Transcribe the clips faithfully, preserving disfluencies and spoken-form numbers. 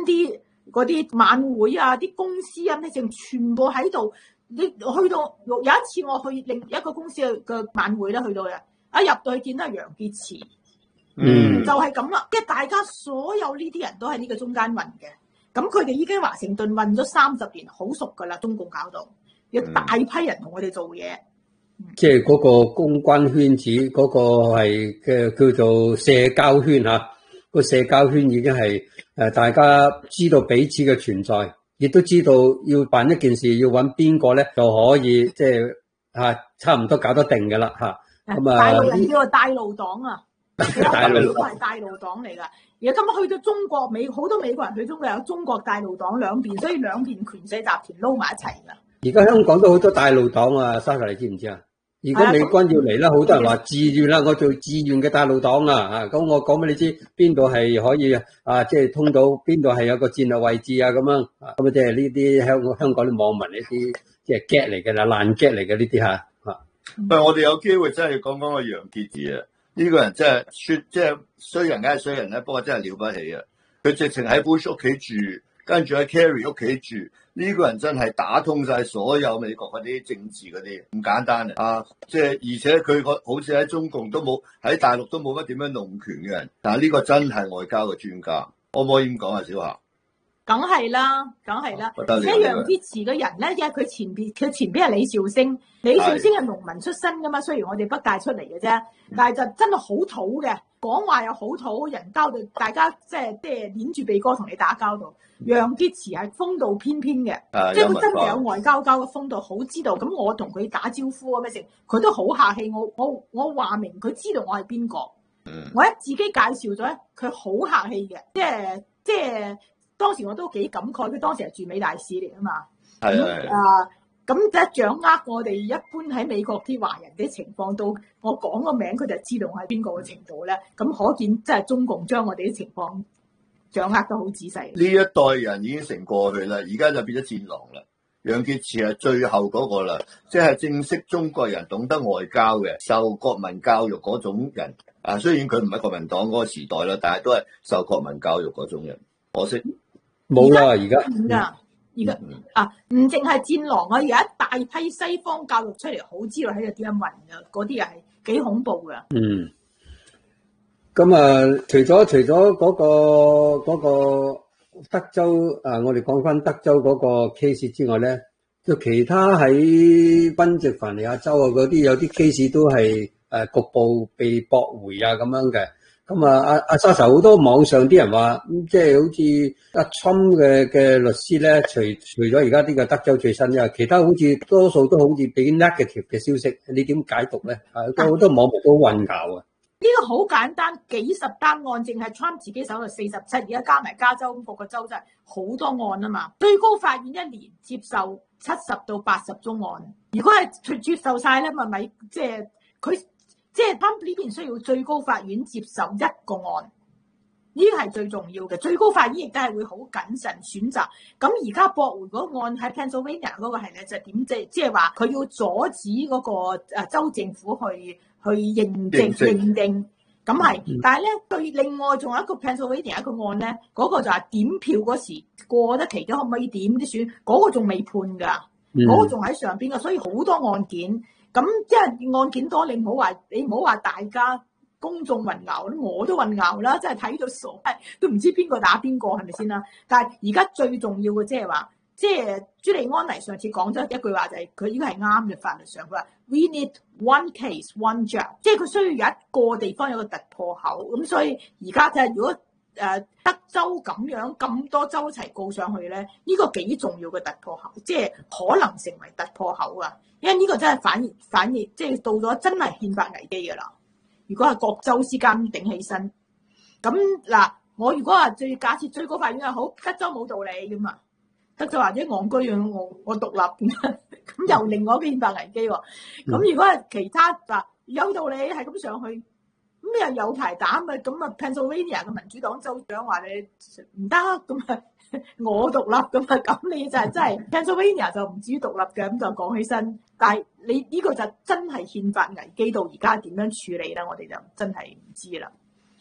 啲嗰啲晚會啊，啲公司啊，咩剩全部喺度。你去到有一次我去另一個公司嘅晚會咧，去到嘅一入到去見到楊潔篪，嗯，就係咁啦，即係大家所有呢啲人都喺呢個中間運嘅，咁佢哋已經華盛頓運咗三十年，好熟噶啦，中共搞到有大批人同我哋做嘢， 嗯、即係嗰個公關圈子，嗰、嗰個係嘅叫做社交圈吓，個社交圈已經係誒大家知道彼此嘅存在。亦都知道要辦一件事要揾邊個咧，就可以即係吓差唔多搞得定嘅啦吓。咁啊， 大陸人叫做帶路黨啊， 帶路黨係帶路黨嚟噶。而家今日去到中國美，好多美國人去中國有中國帶路黨兩邊，所以兩邊權勢集團撈埋一齊噶。 而家香港都好多帶路黨啊，莎莎你知唔知啊？如果美軍要嚟啦，好多人話自願啦，我做自願嘅帶路黨啊，吓咁我講俾你知邊度係可以啊，即係通到邊度係有個戰略位置啊，咁樣咁啊，即係呢啲香港香港啲網民呢啲即係 get 嚟嘅啦，爛 get 嚟嘅呢啲吓吓。 喂，我哋有機會真係要講講個楊潔篪啊，呢個人真係說即係衰人梗係衰人咧，不過真係了不起啊！佢直情喺 Bush 屋企住，跟住喺 Kerry 屋企住。呢個人真係打通晒所有美國嗰啲政治嗰啲，唔簡單啊！即係而且佢個好似喺中共都冇，喺大陸都冇乜點樣弄權嘅人，但係呢個真係外交嘅專家，可唔可以咁講啊？小夏， 梗係啦，梗係啦。而且楊潔篪嘅人咧，因為佢前邊佢前邊係李兆星，李兆星係農民出身噶嘛，雖然我哋北大出嚟嘅啫，但係就真係好土嘅，講話又好土，人交到大家即係即係捏住鼻哥同你打交道。楊潔篪係風度翩翩嘅，即係佢真係有外交交嘅風度，好知道。咁我同佢打招呼啊咩成，佢都好客氣。我我我話明佢知道我係邊個，嗯、我一自己介紹咗咧，佢好客氣嘅，即係即係當時我都幾感慨。佢當時係駐美大使嚟啊嘛，係係啊，咁即係掌握我哋一般喺美國啲華人嘅情況，到我講個名，佢就知道我係邊個嘅程度咧。咁可見即係中共將我哋啲情況掌握得好仔細。呢一代人已經成過去啦，而家就變咗戰狼啦。楊潔篪係最後嗰個啦，即係正式中國人懂得外交嘅，受國民教育嗰種人。啊，雖然佢唔係國民黨嗰個時代啦，但係都係受國民教育嗰種人。可惜冇啦，而家而家而家啊，唔淨係戰狼啊，而家一大批西方教育出嚟，好知道喺度點樣運啊，嗰啲又係幾恐怖噶。嗯。 咁啊，除咗除咗嗰個嗰個德州啊，我哋講翻德州嗰個 case 之外咧，就其他喺賓夕凡尼亞州啊嗰啲有啲 case 都係誒局部被駁回啊咁樣嘅。咁啊，阿阿莎莎好多網上啲人話，咁即係好似阿 Trump 嘅嘅律師咧，除除咗而家呢個德州最新啊，其他好似多數都好似俾 negative 嘅消息，你點解讀咧？啊，都好多網民都混淆啊！ 呢個好簡單，幾十單案，淨係 Trump 自己手度四十七，而家加埋加州咁各個州真係好多案啊嘛。最高法院一年接受七十到八十宗案，如果係接受晒咧，咪咪即係佢即係 Trump 呢邊需要最高法院接受一個案，呢個係最重要嘅。最高法院亦都係會好謹慎選擇。咁而家駁回嗰個案喺 Pennsylvania 嗰個係咧，就點即即係話佢要阻止嗰個誒州政府去。去認證認定，咁係，但係咧，對另外仲有一個 Pennsylvania 一個案咧，嗰、那個就係點票嗰時過得期咗，可唔可以點啲選？嗰、那個仲未判㗎，嗰、那個仲喺上邊㗎，所以好多案件，咁即係案件多，你唔好話，你唔好話大家公眾混淆，我都混淆啦，真係睇到傻，都唔知邊個打邊個係咪先啦？但係而家最重要嘅即係話。即係朱利安尼上次講咗一句話，就係佢應該係啱嘅法律上，佢話 We need one case one judge，即係佢需要有一個地方有個突破口，咁所以而家就係如果誒德州咁樣咁多州一齊告上去咧，呢個幾重要嘅突破口，即係可能成為突破口啊！因為呢個真係反而反而即係到咗真係憲法危機㗎啦。如果係各州之間頂起身，咁嗱，我如果話最假設最高法院又好，德州冇道理咁啊。德州或者戇居樣，我我獨立咁又另外一個憲法危機喎。咁如果係其他嗱有道理係咁上去，咁又有排打咪咁啊 Pennsylvania 嘅民主黨州長話你唔得咁啊，我獨立咁啊，咁你就係真係 Pennsylvania 就唔至於獨立嘅，咁就講起身。但係你呢個就真係憲法危機到而家點樣處理咧？我哋就真係唔知啦。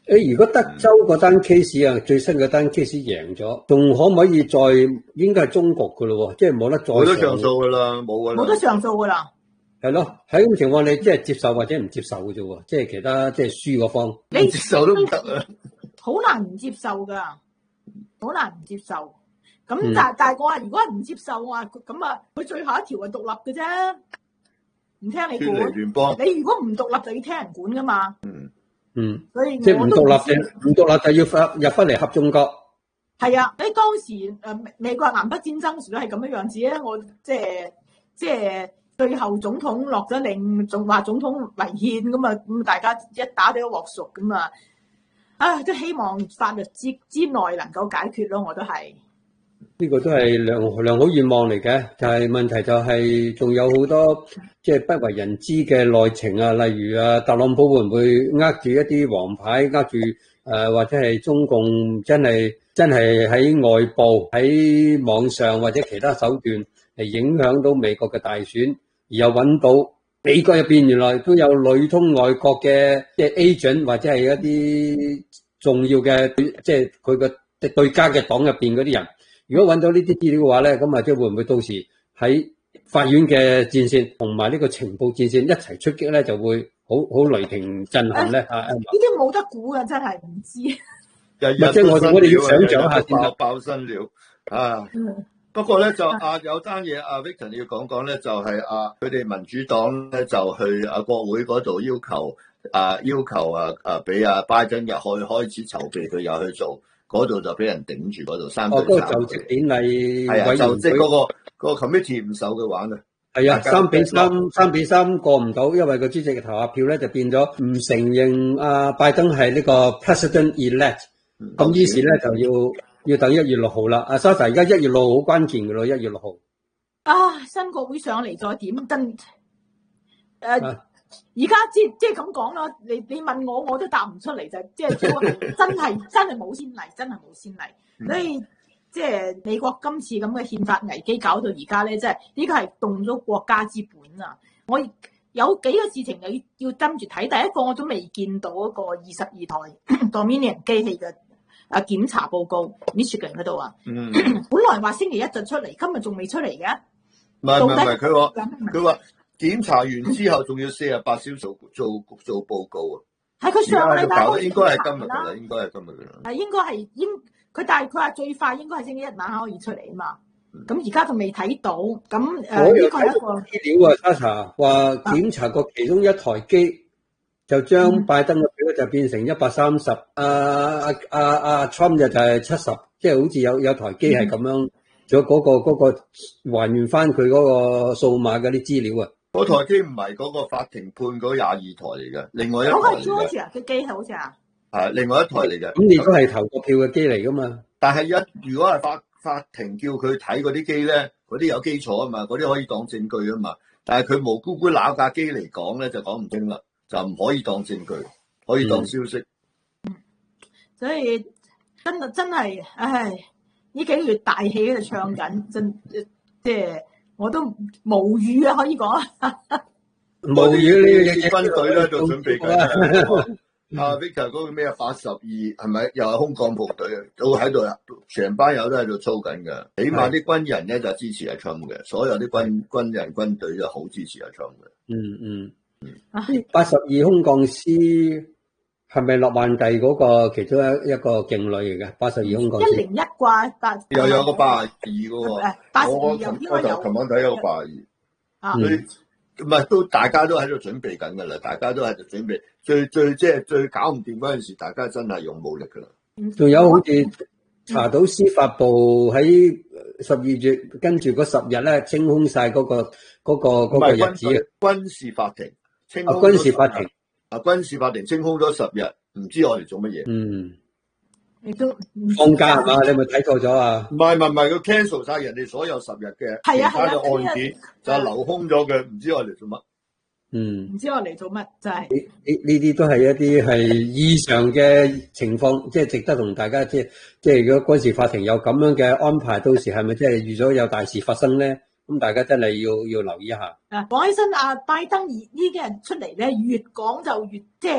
誒，如果德州嗰單 case 啊，最新嗰單 case 贏咗，仲可唔可以再？應該係中國噶咯，即係冇得再冇得上訴噶啦，冇噶啦， 冇得上訴噶啦。 係咯，喺咁情況你即係接受或者唔接受嘅啫喎，即係其他即係輸嗰方， 你接受都唔得啊， 好難唔接受噶，好難唔接受。咁、 嗯、 但但係我話，如果唔接受，我話咁啊，佢最後一條係獨立嘅啫，唔聽你管。 聯邦你如果唔獨立就要聽人管噶嘛。 嗯嗯， 所以即係唔獨立嘅，唔獨立就要翻入翻嚟合中國。 係啊，你當時誒、呃、美國南北戰爭時都係咁樣樣子咧，我即係即係最後總統落咗令，仲話總統違憲咁啊，咁大家一打到一鑊熟咁啊，唉，都希望法律之之內能夠解決咯，我都係。 呢個都係良良好願望嚟嘅，就係、是、問題就係仲有好多即係不為人知嘅內情啊，例如啊，特朗普會唔會呃住一啲黃牌，呃住誒、呃、或者係中共真係真係喺外部喺網上或者其他手段嚟影響到美國嘅大選，而又揾到美國入邊原來都有裏通外國嘅即係 agent 或者係一啲重要嘅即係佢嘅對家嘅黨入邊嗰啲人。如果揾到呢啲資料嘅話咧，咁啊即係會唔會到時喺法院嘅戰線同埋呢個情報戰線一齊出擊咧，就會好好雷霆震撼咧啊！呢啲冇得估嘅，真係唔知。 日日即係我我哋要想象下先爆爆新料啊！ 嗯、 不過咧就啊有單嘢啊 Victor 你要講講咧，就係啊佢哋民主黨咧就去啊國會嗰度要求啊要求啊啊俾啊拜登入去開始籌備，佢又去做。嗰度就俾人頂住，嗰度三對三。哦，嗰個就職典禮係啊，就職嗰個嗰個 committee 唔受佢玩啊。 係啊，三比三，三比三過唔到，因為個主席嘅投下票咧就變咗唔承認阿拜登係呢個 president elect。咁於是咧就要要等一月六號啦。阿 Sasha 而家一月六號好關鍵嘅咯，一月六號。 啊，新國會上嚟再點登？誒、啊。而家即即係咁講啦，你你問我我都答唔出嚟，就即係真係真係冇先例，真係冇先例。所以即係美國今次咁嘅憲法危機搞到而家咧，即係呢個係動咗國家之本啊！我有幾個事情要要跟住睇。第一個我都未見到嗰個二十二台 Dominion 機器嘅啊檢查報告 Michigan 嗰度啊，嗯、本來話星期一就出嚟，今日仲未出嚟嘅。 唔係唔係唔係，佢話佢話。檢查完之後仲要四十八小時做做做報告啊！ 係佢上個禮拜應該係今日噶啦，應該係今日噶啦。 係應該係應佢，但係佢話最快應該係星期一晚可以出嚟啊嘛。咁而家仲未睇到，咁誒呢個係一個資料啊 Sasha 話檢查過其中一台機，就將拜登嘅票就變成一百三十，阿阿阿阿 Trump 就就係七十，即係好似有有台機係咁樣，咗嗰個嗰個還原翻佢嗰個數碼嗰啲資料啊。 嗰台機唔係嗰個法庭判嗰廿二台嚟嘅，另外一台嚟嘅。嗰個 Georgia 嘅機好似啊， 係另外一台嚟嘅。 咁你都係投個票嘅機嚟噶嘛？ 但係一如果係法法庭叫佢睇嗰啲機咧，嗰啲有基礎啊嘛，嗰啲可以當證據啊嘛。但係佢無辜辜攞架機嚟講咧，就講唔清啦，就唔可以當證據，可以當消息。 嗯、所以真真係，唉，呢幾個月大戲喺度唱緊，真即係。我都無語啊，可以講無語呢啲軍隊咧就準備緊。阿 Victor 嗰個咩八十二係咪又係空降部隊啊？都喺度啦，成班友都喺度操緊嘅。起碼啲軍人咧就支持阿 Trump 嘅，所有啲軍軍人軍隊就好支持阿 Trump 嘅。 嗯嗯嗯。八十二空降師係咪諾曼第嗰個其中一一個勁女嚟嘅？八十二空降師。 一零一掛八。 又有個八十二嘅喎。 八十二又應該有。 我琴晚睇有個八十二。啊。唔係都大家都喺度準備緊㗎啦，大家都喺度準備。最最即係最搞唔掂嗰陣時，大家真係用武力㗎啦。 仲有好似查到司法部喺十二月跟住嗰十日咧清空晒嗰個嗰個嗰個日子啊。 軍事法庭清空。 啊，軍事法庭。 啊，軍事法庭清空咗十日，唔知我哋做乜嘢。 嗯。 亦都放假係嘛？你咪睇錯咗啊？ 唔係唔係唔係，佢 cancel 晒人哋所有十日嘅其他嘅案件，就係留空咗嘅，唔知我哋做乜。 嗯， 唔知我嚟做乜，就係呢呢呢啲都係一啲係異常嘅情況，即係值得同大家即係即係如果軍事法庭有咁樣嘅安排，到時係咪即係預咗有大事發生咧？咁大家真係要要留意一下。 啊，講起身阿拜登呢啲人出嚟咧，越講就越即係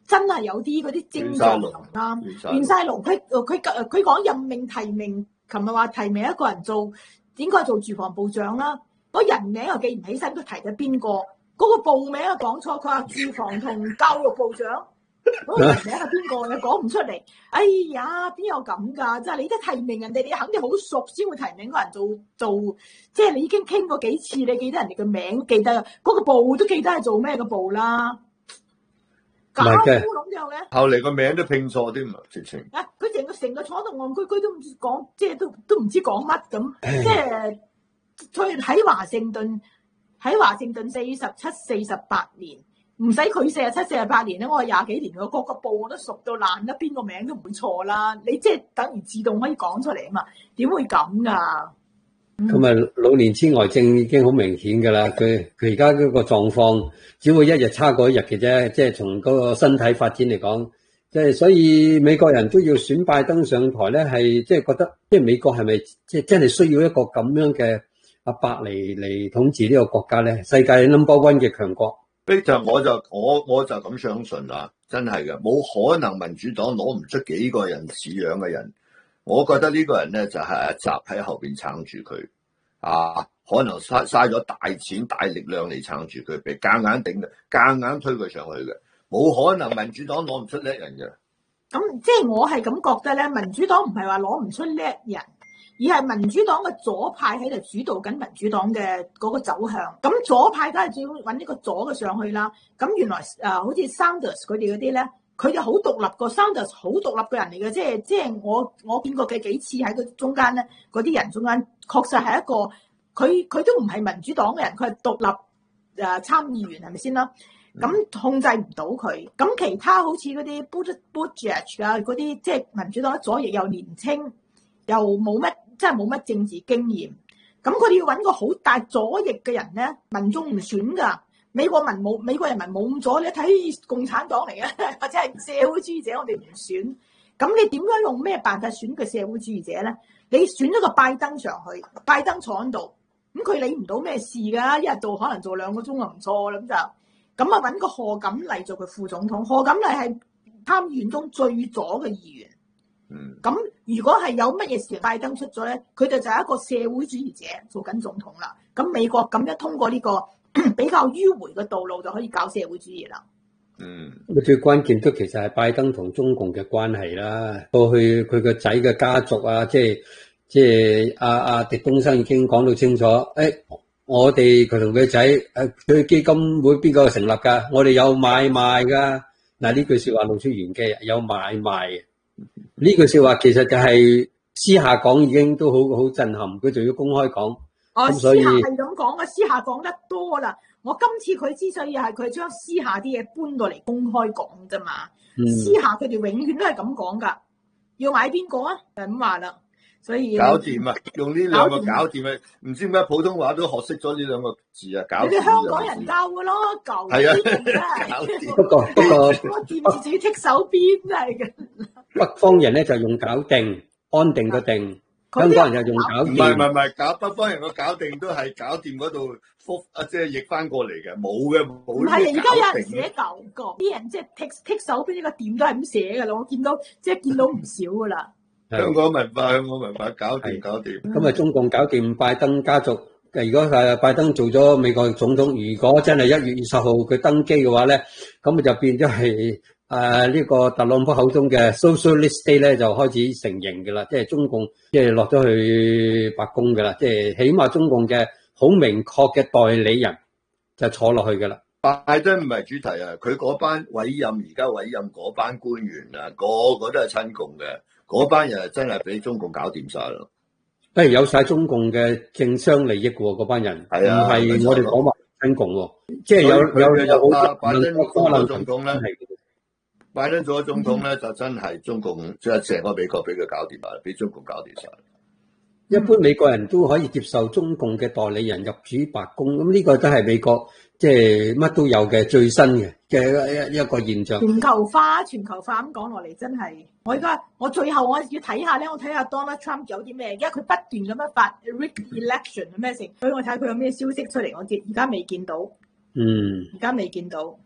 真係有啲嗰啲症狀啦，亂晒龍。佢佢佢講任命提名，琴日話提名一個人做應該做住房部長啦，嗰人名又記唔起身，佢提咗邊個？嗰、那個部名又講錯，佢話住房同教育部長。嗰個人名係邊個？又講唔出嚟。哎呀，邊有咁㗎？即係你都提名人哋，你肯定好熟先會提名個人做做。即係你已經傾過幾次，你記得人哋嘅名，記得嗰、那個部都記得係做咩嘅部啦。搞烏龍之後嘅， 後嚟個名都拼錯添啊！直情啊，佢成個成個坐度戇居居都唔知講，即係都都唔知講乜咁。即係佢喺華盛頓，喺華盛頓四十七、四十八年。唔使佢四十七、四十八年咧，我係廿幾年，我個個部我都熟到爛啦，邊個名都唔會錯啦。你即係等於自動可以講出嚟啊嘛？點會咁噶？ 咁啊、嗯，老年痴呆症已經好明顯噶啦。佢佢而家嗰個狀況只會一日差過一日嘅啫。即係從嗰個身體發展嚟講，即係所以美國人都要選拜登上台咧，係即係覺得，即係美國係咪即係真係需要一個咁樣嘅阿伯嚟嚟統治呢個國家咧？世界 number one 嘅強國。 就我就我我就咁相信啦，真係嘅，冇可能民主黨攞唔出幾個人似樣嘅人。我覺得呢個人咧就係阿習喺後邊撐住佢啊，可能嘥嘥咗大錢大力量嚟撐住佢，被夾硬頂嘅，夾硬推佢上去嘅，冇可能民主黨攞唔出叻人嘅。 咁即係我係咁覺得咧，民主黨唔係話攞唔出叻人。而係民主黨嘅左派喺度主導緊民主黨嘅嗰個走向，咁左派梗係要揾呢個左嘅上去啦。咁原來誒、呃、好似 Sanders 佢哋嗰啲咧，佢就好獨立個 Sanders 好獨立嘅人嚟嘅，即係即係我我見過嘅幾次喺佢中間咧，嗰啲人中間確實係一個佢佢都唔係民主黨嘅人，佢係獨立誒參議員係咪先啦？咁控制唔到佢，咁其他好似嗰啲 Buttigieg 啊嗰啲，即係民主黨左翼又年青又冇乜。真係冇乜政治經驗，咁佢哋要揾個好大左翼嘅人咧，民眾唔選㗎。美國民冇美國人民冇咁左，你睇共產黨嚟嘅，或者係社會主義者，我哋唔選。咁你點樣用咩辦法選個社會主義者咧？你選咗個拜登上去，拜登坐喺度，咁佢理唔到咩事㗎？一日到可能做兩個鐘就唔錯啦，咁就咁啊揾個賀錦麗做佢副總統。賀錦麗係參議院中最左嘅議員。 嗯， 咁如果係有乜嘢事拜登出咗咧，佢哋就係一個社會主義者做緊總統啦。咁美國咁樣通過呢個比較迂迴嘅道路就可以搞社會主義啦。 嗯， 最關鍵都其實係拜登同中共嘅關係啦。過去佢個仔嘅家族啊，即係即係阿阿狄東生已經講到清楚。誒、哎，我哋佢同佢仔誒，佢基金會邊個成立㗎？我哋有買賣㗎。嗱，呢句説話露出玄機，有買賣。呢句說話其實就係私下講已經都好好震撼，佢仲要公開講。 哦， 所以私下係咁講嘅，私下講得多啦。我今次佢之所以係佢將私下啲嘢搬到嚟公開講啫嘛。嗯、私下佢哋永遠都係咁講噶，要買邊個啊？就咁話啦。所以搞掂啊！用呢兩個搞掂啊！唔知點解普通話都學識咗呢兩個字啊！搞掂。你哋香港人教嘅咯，舊係啊， 不過不過我見住自己剔手邊真係嘅。 北方人咧就用搞定，安定個定；香港人就用搞掂。 唔係唔係唔係，搞北方人個搞定都係搞掂嗰度復啊，即係譯翻過嚟嘅，冇嘅冇。唔係，而家有人寫舊個，啲人即係剔剔手邊呢個點都係咁寫噶啦，我見到即係見到唔少噶啦。香港文化，香港文化搞掂搞掂。 咁啊，中共搞掂拜登家族。如果係拜登做咗美國總統，如果真係一月二十號佢登基嘅話咧，咁就變咗係誒呢個特朗普口中嘅 socialist state 咧就開始成形嘅啦，即係中共即係落咗去白宮嘅啦，即係起碼中共嘅好明確嘅代理人就坐落去嘅啦。 拜登唔係主題啊，佢嗰班委任而家委任嗰班官員啊，個個都係親共嘅。嗰班人真係俾中共搞掂晒咯， 不如有晒中共嘅政商利益喎，嗰班人係啊，唔係我哋講話親共喎，即係有有有好多拜登做咗總統咧，拜登做咗總統咧就真係中共即係成個美國俾佢搞掂埋，俾中共搞掂晒。 一般美國人都可以接受中共嘅代理人入主白宮，咁呢個都係美國即係乜都有嘅最新嘅嘅一一個現象。 全球化，全球化咁講落嚟，真係我而家我最後我要睇下咧，我睇下 Donald Trump 有啲咩，因為佢不斷咁樣發 rig election 咩成，所以我睇下佢有咩消息出嚟，我而家未見到。 嗯， 而家未見到。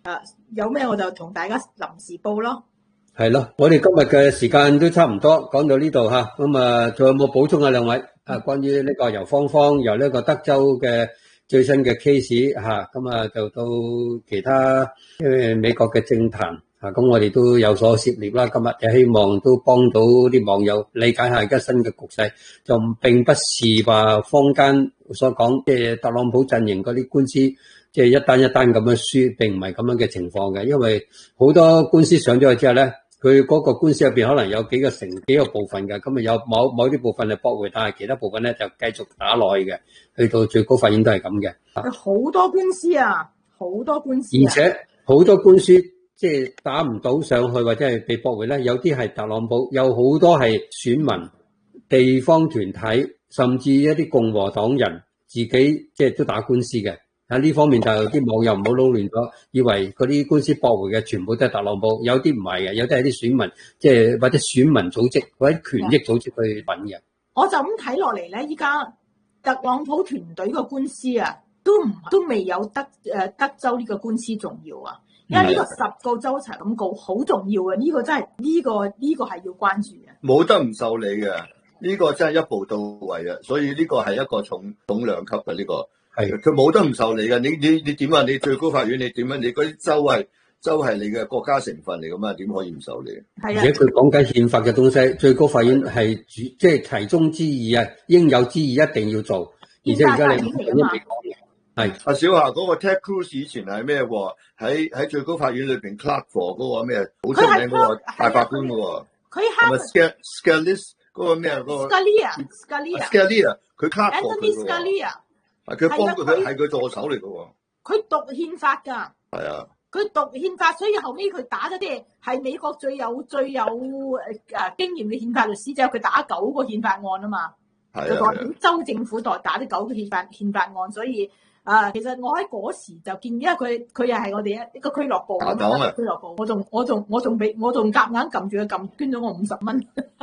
誒有咩我就同大家臨時報咯。 係咯，我哋今日嘅時間都差唔多，講到呢度吓，咁啊，仲有冇補充啊？兩位啊，關於呢個由芳芳由呢個德州嘅最新嘅 case 吓，咁啊就到其他誒美國嘅政壇啊，咁我哋都有所涉獵啦。今日就希望都幫到啲網友理解下而家新嘅局勢，就並不是話坊間所講即係特朗普陣營嗰啲官司，即係一單一單咁樣輸，並唔係咁樣嘅情況嘅，因為好多官司上咗去之後咧。佢嗰個官司入邊可能有幾個成幾個部分嘅，咁啊有某某啲部分係駁回，但係其他部分咧就繼續打落去嘅，去到最高法院都係咁嘅。 好多官司啊，好多官司、啊， 而且好多官司即係打唔到上去或者係被駁回咧，有啲係特朗普，有好多係選民、地方團體，甚至一啲共和黨人自己即係都打官司嘅。喺呢方面就啲網友唔好撈亂咗，以為嗰啲官司駁回嘅全部都係特朗普，有啲唔係嘅，有啲係啲選民，即係或者選民組織或者權益組織去揾嘅。 我就咁睇落嚟咧，依家特朗普團隊個官司啊，都唔都未有德誒德州呢個官司重要啊，因為呢個十個州齊咁告好重要嘅，呢、這個真係呢、這個呢、這個係要關注嘅。 冇得唔受理嘅，呢、這個真係一步到位啊！所以呢個係一個重重量級嘅呢、這個。係，佢冇得唔受理嘅。你你你點啊？你最高法院你點啊？你嗰啲州係州係你嘅國家成分嚟噶嘛？點可以唔受理？ 係啊。 而且佢講緊憲法嘅東西，最高法院係主即係其中之義啊，應有之義一定要做。而且而家你係阿小夏嗰個 Ted Cruz 以前係咩喎？喺喺最高法院裏邊 Clark for 嗰個咩好出名嗰個大法官嘅喎。 佢係 Scalia 嗰個咩嗰個 Scalia Scalia Scalia 佢 Clark for Anthony Scalia。 係佢幫佢，佢係佢助手嚟嘅喎。 佢讀憲法㗎。係啊。 佢讀憲法，所以後尾佢打咗啲係美國最有最有誒誒經驗嘅憲法律師，就係佢打九個憲法案啊嘛。係啊。代表州政府代打啲九個憲法憲法案，所以啊、呃，其實我喺嗰時就見，因為佢佢又係我哋一個俱樂部。 打黨啊！ 俱樂部，我仲我仲我仲俾我仲夾硬撳住佢撳，捐咗我五十蚊。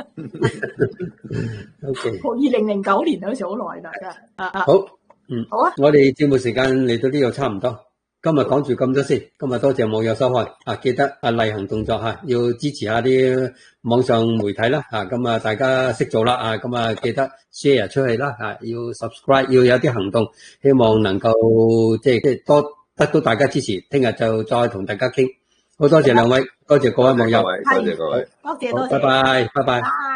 O K。 二零零九年嗰時好耐啦，真係。啊啊。 好。嗯， 好啊！ 我哋節目時間嚟到呢度差唔多，今日講住咁多先。今日多謝網友收看啊，記得啊例行動作吓，要支持下啲網上媒體啦吓。咁啊，大家識做啦啊，咁啊記得 share 出去啦吓，要 subscribe， 要有啲行動，希望能夠即係即係多得到大家支持。聽日就再同大家傾。好多謝兩位，多謝各位網友， 多謝各位， 多謝多謝， 拜拜，拜拜。